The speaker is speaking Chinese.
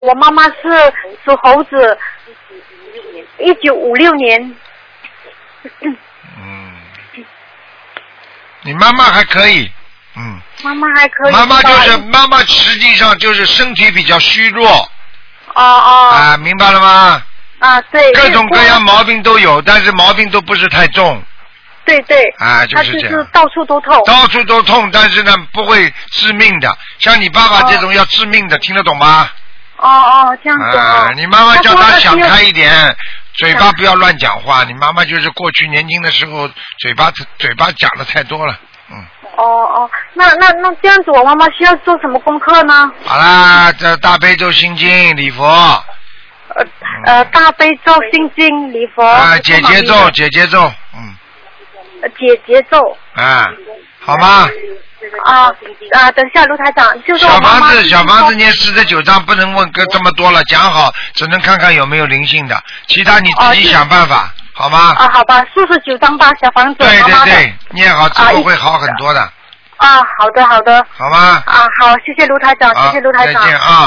我妈妈是属猴子，1956年。 你妈妈还可以， 妈妈还可以。 妈妈实际上就是身体比较虚弱。明白了吗？ 对。 各种各样毛病都有，但是毛病都不是太重。 对。 就是这样。 就是到处都痛。 到处都痛，但是呢不会致命的，像你爸爸这种要致命的，听得懂吗？ 这样子。 你妈妈叫他想开一点，嘴巴不要乱讲话。你妈妈就是过去年轻的时候嘴巴讲的太多了。 那这样子，我妈妈需要做什么功课呢？ 好啦，这大悲咒心经礼佛。 大悲咒心经礼佛。 姐姐咒。姐姐咒。好吗？ 等一下，卢台长，就是小房子念49章，不能问这么多了，讲好，只能看看有没有灵性的，其他你自己想办法，好吗？ 好吧，49章吧，小房子。 对，念好之后会好很多的。 好的。 好吗？ 好，谢谢卢台长，谢谢卢台长。 再见啊。